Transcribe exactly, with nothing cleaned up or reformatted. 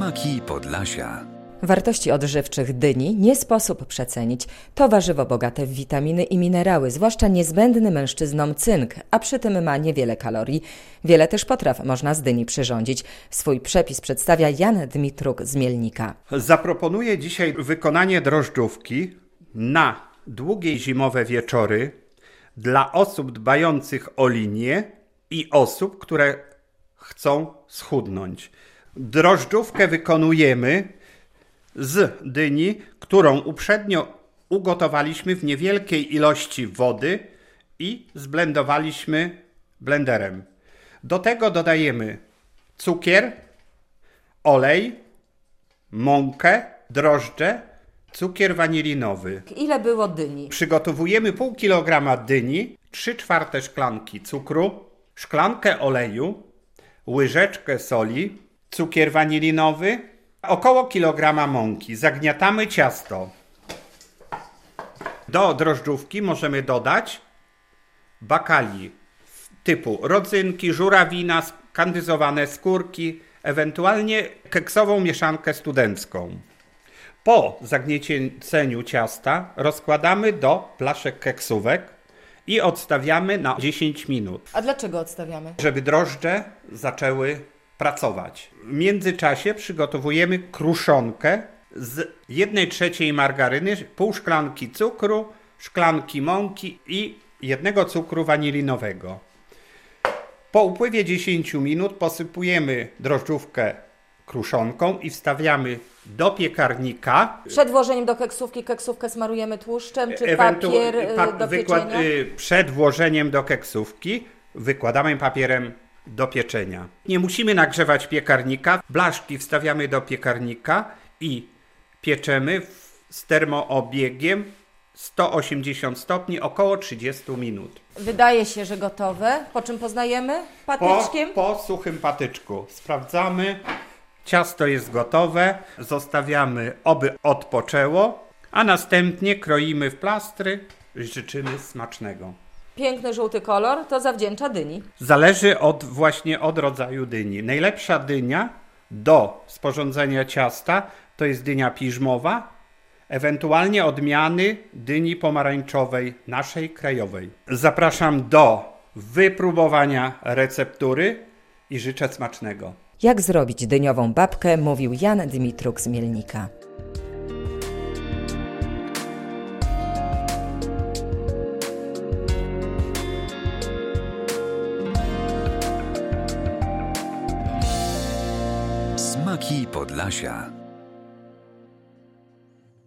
Smaki Podlasia. Wartości odżywczych dyni nie sposób przecenić. To warzywo bogate w witaminy i minerały, zwłaszcza niezbędny mężczyznom cynk, a przy tym ma niewiele kalorii. Wiele też potraw można z dyni przyrządzić. Swój przepis przedstawia Jan Dmitruk z Mielnika. Zaproponuję dzisiaj wykonanie drożdżówki na długie zimowe wieczory dla osób dbających o linię i osób, które chcą schudnąć. Drożdżówkę wykonujemy z dyni, którą uprzednio ugotowaliśmy w niewielkiej ilości wody i zblendowaliśmy blenderem. Do tego dodajemy cukier, olej, mąkę, drożdże, cukier wanilinowy. Ile było dyni? Przygotowujemy pół kilograma dyni, trzy czwarte szklanki cukru, szklankę oleju, łyżeczkę soli, cukier wanilinowy, około kilograma mąki. Zagniatamy ciasto. Do drożdżówki możemy dodać bakali typu rodzynki, żurawina, kandyzowane skórki, ewentualnie keksową mieszankę studencką. Po zagnieceniu ciasta rozkładamy do plaszek keksówek i odstawiamy na dziesięć minut. A dlaczego odstawiamy? Żeby drożdże zaczęły pracować. W międzyczasie przygotowujemy kruszonkę z jednej trzeciej margaryny, pół szklanki cukru, szklanki mąki i jednego cukru wanilinowego. Po upływie dziesięciu minut posypujemy drożdżówkę kruszonką i wstawiamy do piekarnika. Przed włożeniem do keksówki keksówkę smarujemy tłuszczem czy Ewentu- papier pa- do wykład- pieczenia? y, Przed włożeniem do keksówki wykładamy papierem do pieczenia. Nie musimy nagrzewać piekarnika. Blaszki wstawiamy do piekarnika i pieczemy w, z termoobiegiem sto osiemdziesiąt stopni około trzydzieści minut. Wydaje się, że gotowe. Po czym poznajemy? Po, Patyczkiem? po suchym patyczku sprawdzamy. Ciasto jest gotowe. Zostawiamy, oby odpoczęło, a następnie kroimy w plastry. Życzymy smacznego. Piękny żółty kolor to zawdzięcza dyni. Zależy od, właśnie od rodzaju dyni. Najlepsza dynia do sporządzenia ciasta to jest dynia piżmowa, ewentualnie odmiany dyni pomarańczowej, naszej krajowej. Zapraszam do wypróbowania receptury i życzę smacznego. Jak zrobić dyniową babkę, mówił Jan Dmitruk z Mielnika. Smaki Podlasia.